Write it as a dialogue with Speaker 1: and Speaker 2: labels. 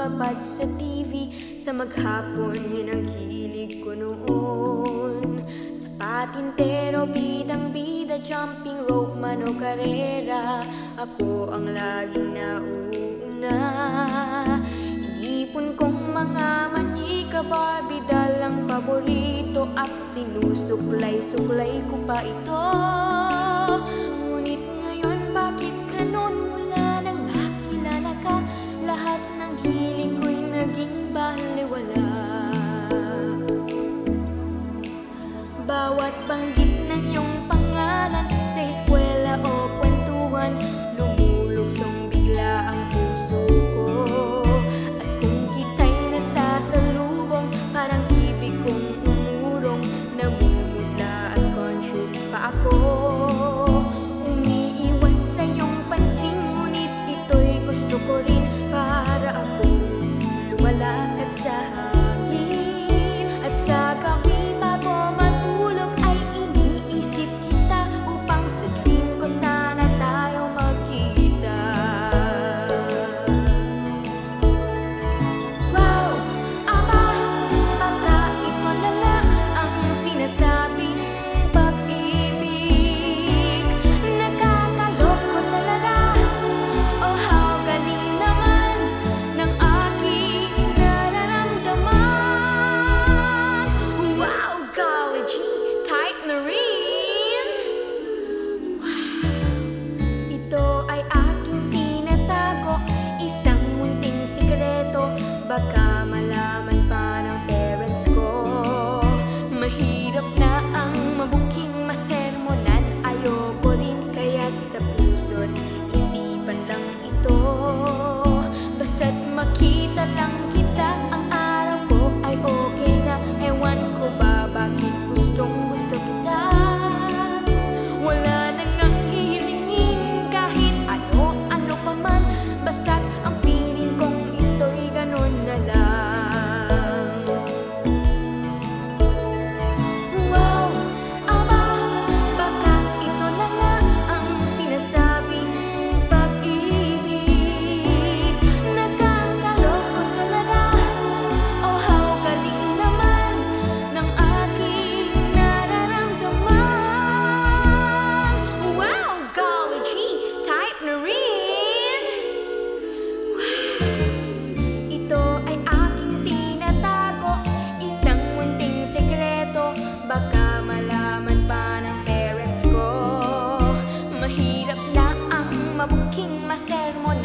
Speaker 1: lumapad sa TV. Sa maghapon, yun ang hilig ko noon. Sa patintero, bidang-bida, jumping rope man o karera, ako ang laging nauuna. Inipon kong mga manika, Barbie doll ang paborito, at sinusuklay-suklay ko pa ito. Ngunit ngayon, bakit ganon? Mula nang nakilala ka, lahat ng hiling ko'y naging balewala. Bawat banggit ng iyong pangalan sa eskwela o kwentuhan, lumuluksong bigla ang puso ko. At kung kita'y nasasalubong, parang ibig kong umurong, namumutla at conscious pa ako. Umiiwas sa iyong pansin, ngunit ito'y gusto ko rin, para akong lumalakad sa hangin. At sa gabi bago matulog ay iniisip kita, upang sa dream ko sana tayo magkita. Wow! Ama, baka ito na nga ang sinasabing pag-ibig. Nakakaloko talaga. Oh, how galing naman ng aking nararamdaman. Wow, golly gee, type na rin. Ito ay aking tinatago, isang munting sikreto, baka malaman pa ng parents ko. Mahirap na ang mabuking masermonan, ayoko rin, kaya't sa puso't isipan lang ito. Basta't makita lang kita, ang araw ko ay okay na. Ewan ko ba bakit gustong gusto kita. Wala nang ang hihilingin kahit ano pa man, basta't ang feeling kong ito'y ganon na lang. Wow, ama, baka ito na nga ang sinasabing pag-ibig. Nakakaloko talaga. Oh, how galing naman ng aking nararamdaman. Wow, golly gee, type na rin. Ito ay aking tinatago, isang munting sekreto, baka malaman pa ng parents ko. Mahirap na ang mabuking masermon,